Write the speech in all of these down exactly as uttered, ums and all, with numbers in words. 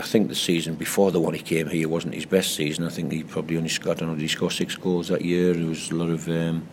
I think the season before the one he came here wasn't his best season. I think he probably only scored, I don't know, did he score six goals that year? There was a lot of um,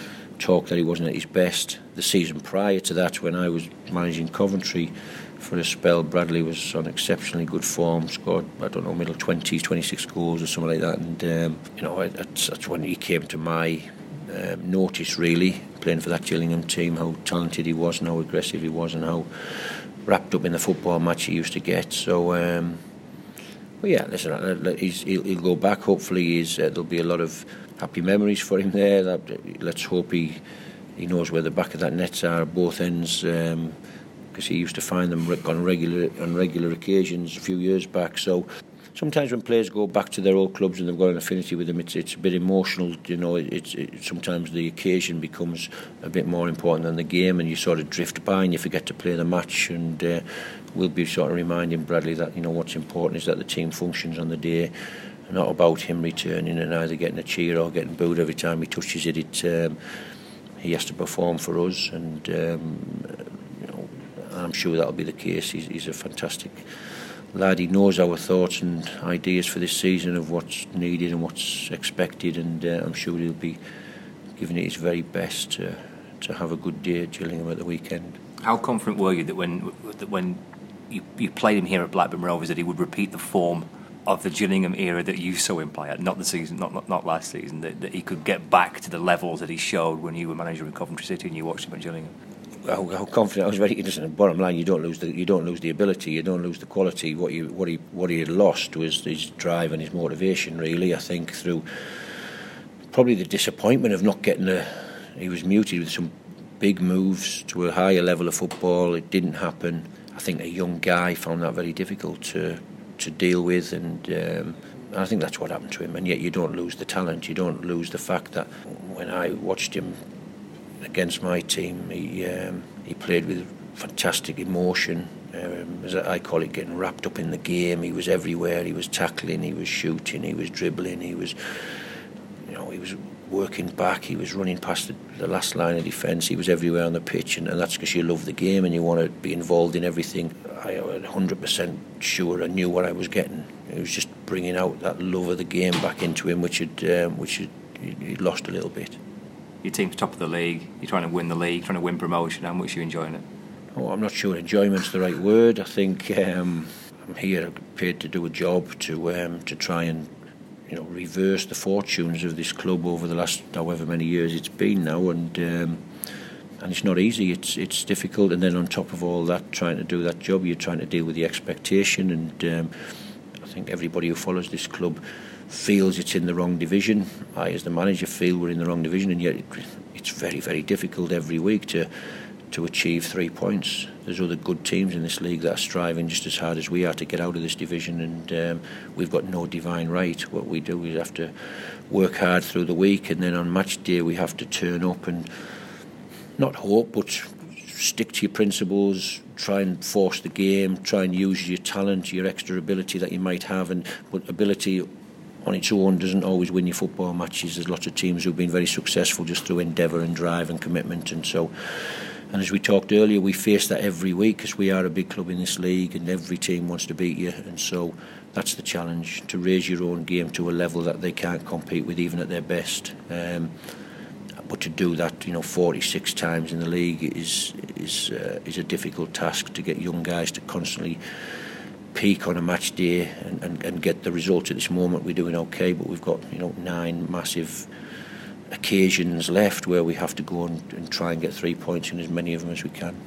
talk that he wasn't at his best. The season prior to that, when I was managing Coventry for a spell, Bradley was on exceptionally good form, scored, I don't know, middle twenties, twenty-six goals or something like that. And, um, you know, that's, that's when he came to my um, notice, really, playing for that Gillingham team, how talented he was and how aggressive he was and how wrapped up in the football match he used to get. So, um, well, yeah, listen, he's, he'll, he'll go back. Hopefully, he's, uh, there'll be a lot of happy memories for him there. That, let's hope he he knows where the back of that nets are at both ends, because um, he used to find them on regular on regular occasions a few years back. So sometimes when players go back to their old clubs and they've got an affinity with them, it's it's a bit emotional. You know, it's it, sometimes the occasion becomes a bit more important than the game, and you sort of drift by and you forget to play the match. And uh, we'll be sort of reminding Bradley that, you know, what's important is that the team functions on the day. Not about him returning and either getting a cheer or getting booed every time he touches it. It um, he has to perform for us, and um, you know, I'm sure that'll be the case. He's, he's a fantastic lad. He knows our thoughts and ideas for this season of what's needed and what's expected, and uh, I'm sure he'll be giving it his very best to to have a good day at Gillingham at the weekend. How confident were you that when that when you, you played him here at Blackburn Rovers that he would repeat the form of the Gillingham era that you saw him play at, not the season, not not, not last season, that, that he could get back to the levels that he showed when you were manager in Coventry City and you watched him at Gillingham? How, how confident I was, very interesting. Bottom line, you don't lose the you don't lose the ability, you don't lose the quality. What you what he what he had lost was his drive and his motivation. Really, I think through probably the disappointment of not getting a. He was muted with some big moves to a higher level of football. It didn't happen. I think a young guy found that very difficult to. to deal with, and um, I think that's what happened to him. And yet you don't lose the talent, you don't lose the fact that when I watched him against my team, he um, he played with fantastic emotion, um, as I call it, getting wrapped up in the game. He was everywhere. He was tackling, he was shooting, he was dribbling, he was, you know, he was working back, he was running past the, the last line of defence. He was everywhere on the pitch, and, and that's because you love the game and you want to be involved in everything. I was one hundred percent sure I knew what I was getting. It was just bringing out that love of the game back into him, which had um, which had, he'd lost a little bit. Your team's top of the league. You're trying to win the league, trying to win promotion. How much are you enjoying it? Oh, I'm not sure enjoyment's the right word. I think um, I'm here paid to do a job to um, to try and, you know, reverse the fortunes of this club over the last however many years it's been now, and um, and it's not easy. It's it's difficult, and then on top of all that, trying to do that job, you're trying to deal with the expectation, and um, I think everybody who follows this club feels it's in the wrong division. I, as the manager, feel we're in the wrong division, and yet it, it's very, very difficult every week to to achieve three points. There's other good teams in this league that are striving just as hard as we are to get out of this division, and um, we've got no divine right. What we do is have to work hard through the week, and then on match day we have to turn up and not hope, but stick to your principles, try and force the game, try and use your talent, your extra ability that you might have, and but ability on its own doesn't always win your football matches. There's lots of teams who've been very successful just through endeavour and drive and commitment, and so and as we talked earlier, we face that every week because we are a big club in this league and every team wants to beat you, and so that's the challenge, to raise your own game to a level that they can't compete with even at their best. Um, but to do that, you know, forty-six times in the league is is uh, is a difficult task, to get young guys to constantly peak on a match day and, and, and get the result. At this moment we're doing okay, but we've got, you know, nine massive occasions left where we have to go and, and try and get three points in as many of them as we can.